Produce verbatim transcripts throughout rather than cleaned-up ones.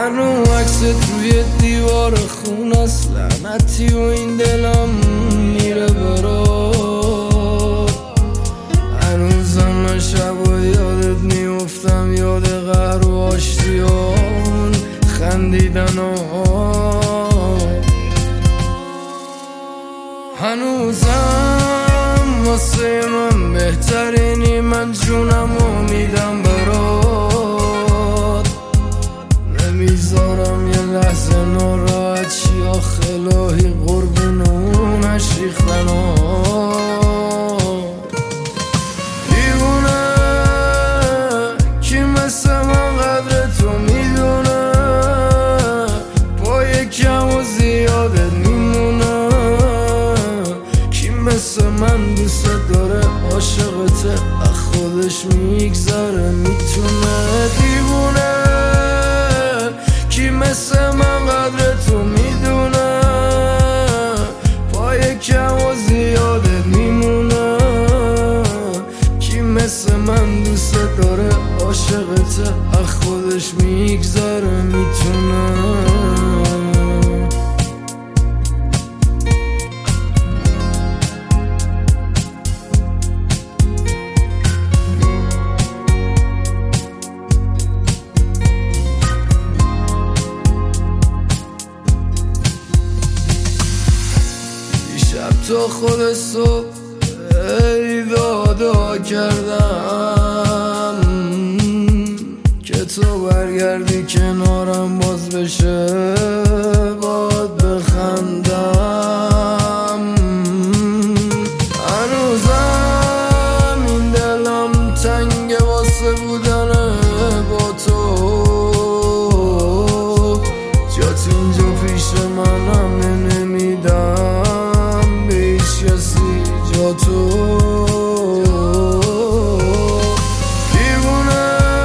هنو عکس توی دیوار خون است، لعنتی و این دلم میره برات. هنوزم من شبا یادت میفتم، یاد قهر و آشتیان خندیدن ها. هنوزم واسه من بهترینی، من جونم و میدم برات. نمیذارم یه لحظه ناراحت شی، آخ الهی قربون اون ریختن ها. دیوونه کی مثل من قدر تو میدونه، با یکم و زیادت میمونه. کی مثل من دوست داره عاشقته، از خودش میگذره میتونه. دیوونه کی مثل من قدر تو میدونه، با یکم و زیادت میمونه. کی مثل من دوست داره عاشقته، از خودش میگذره میتونه. تا خود صبح ای دادا کردم که تو برگردی کنارم، باز بشه باد بخندم. هنوزم این دلم تنگ واسه بودنه با تو، جات اینجا پیش منم نمیدم کسی جا تو. دیوونه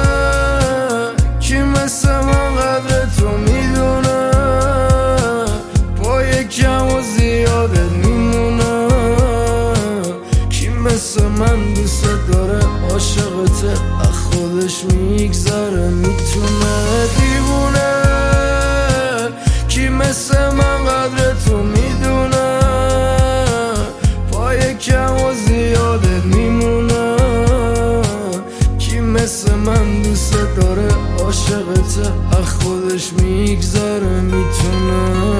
کی مثل من قدر تو میدونه، با یکم و زیادت میمونه. کی مثل من دوست داره عاشقته، از خودش میگذره میتونه. دیوونه کی مثل من قدر تو میدونه، کم و زیادت میمونه. کی مثل من دوست داره عاشقته، از خودش میگذره میتونه.